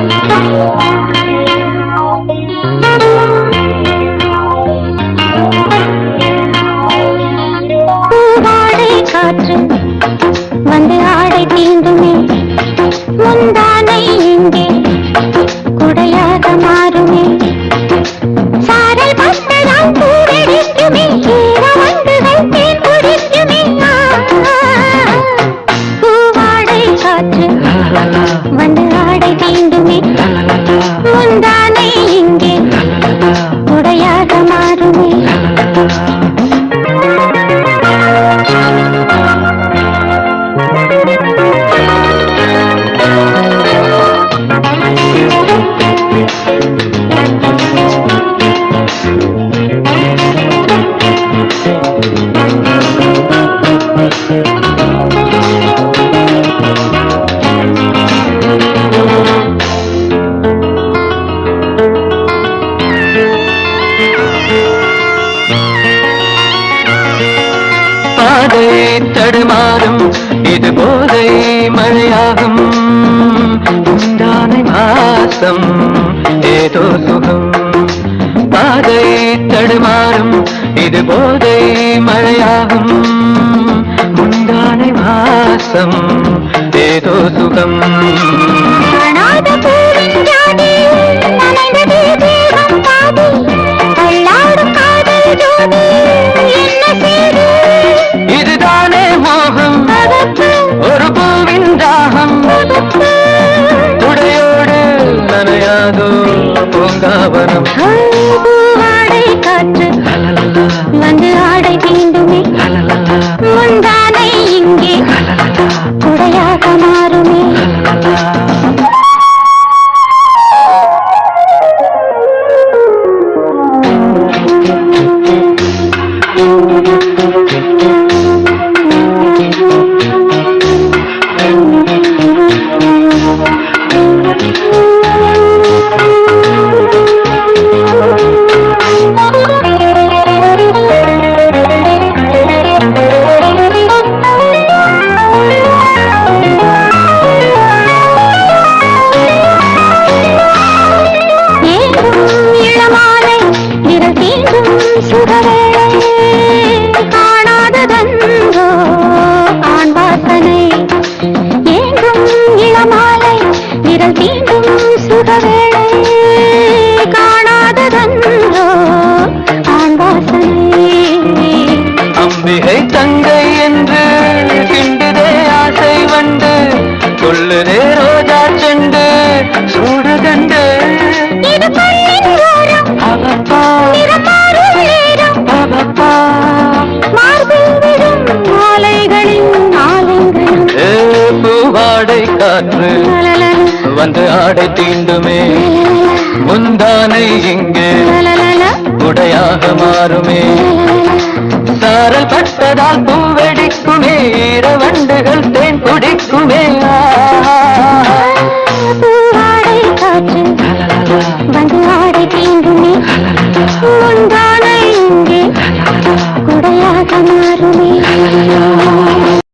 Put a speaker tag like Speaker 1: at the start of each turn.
Speaker 1: பூவாடை காற்று வந்து ஆடை தீண்டுமே, முந்தானை இங்கே குடையாக மாறுமே, சாரல் பட்டதால் பூவெடிக்குமே, ஈரவண்டுகள் தேன் குடிக்குமே. பூவாடை காற்று வந்து ஆடை தீண்டுமே, முந்தானை இங்கே குடையாக மாறுமே.
Speaker 2: பாதை தடுமாறும் இது போதை மழையாகும், முந்தானை மாசம் ஏதோ சுகம். பாதை தடுமாறும் இது போதை மழையாகும், முந்தானை மாசம் ஏதோ சுகம். இதுதானே மோகம், ஒரு பூவின் தாகம், துடையோடு நனையாதோ பூங்காவனம்.
Speaker 1: பூவாடை காற்று வந்து ஆடை தீண்டுமே, முந்தானை இங்கே குடையாக மாறுமே. காணாததன்றோ ஆண் வாசனை, ஏங்கும் இளமாலை விரல் தீண்டும் சுகவேளை, காணாததன்றோ ஆண் வாசனை.
Speaker 2: அம்பிகை தங்கை என்று கிண்டுதே ஆசை வண்டு, சொல்லுதே ரோஜா செண்டு சூடகண்டு.
Speaker 1: இது பள்ளின் ஓரம்
Speaker 2: அவப்பா
Speaker 1: நிறமாறும் நேரம்,
Speaker 2: அவப்பா
Speaker 1: மார்பில் விடும் மாலைகளின் ஆலயங்களும்.
Speaker 2: பூவாடை காற்று வந்து ஆடை தீண்டுமே, முந்தானை இங்கே குடையாக மாறுமே, சாரல் பட்டதால்